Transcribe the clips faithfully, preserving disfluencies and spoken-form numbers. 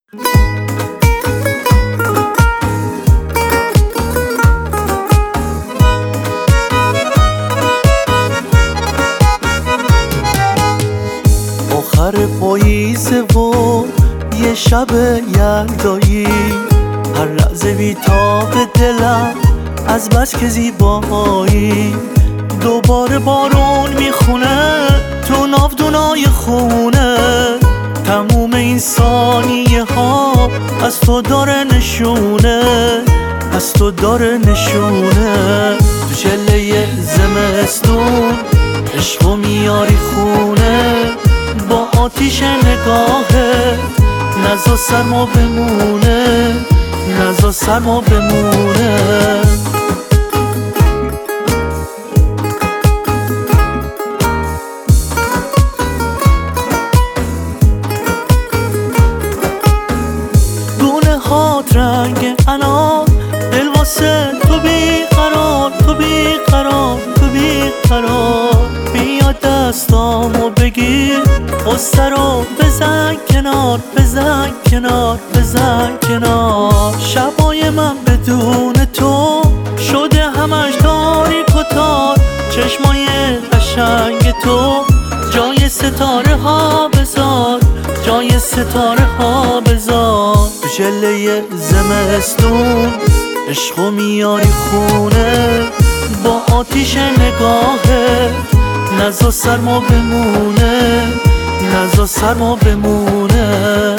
آخر پاییزه و یه شب یلدایی، هر لحظه بیتاب دلم از بس که زیبایی. دوباره بارون میخونه تو ناودونای خونه، تموم این ثانیه ها از تو داره نشونه، از تو داره نشونه. تو چله زمستون عشقو میاری خونه، با آتیش نگاهه نزا سرما بمونه، نزا سرما بمونه. گونه هات رنگ انار، دل واسه تو بیقرار، تو بیقرار، تو بیقرار. بیا دستامو بگیر، قصه رو بزن کنار، بزن کنار، بزن کنار. شبای من بدون تو شده همش تاریک و تار، چشمای قشنگ تو جای ستاره ها بذار، جای ستاره ها بذار. تو چله زمستون عشقو میاری خونه، با آتیش نگاهه نزا سرما بمونه، نزا سرما بمونه.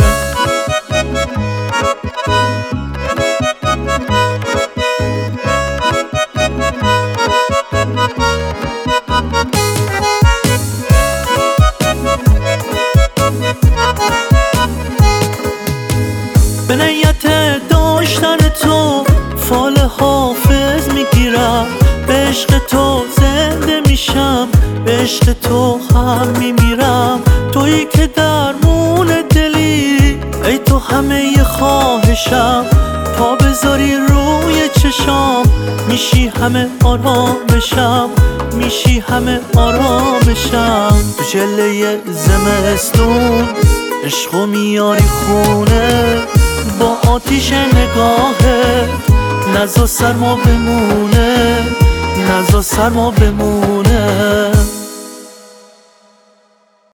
به نیت داشتن تو فال حافظ میگیرم، به عشق تو زنده میشم، به عشق تو هم میمیرم. تویی که درمون دلی، ای تو همه خواهشم. پا بذاری روی چشام میشی همه آرامشم، میشی همه آرامشم. تو چله زمستون عشقو میاری خونه، با آتیش نگاهه نزا سرما بمونه، نزا سرما بمونه.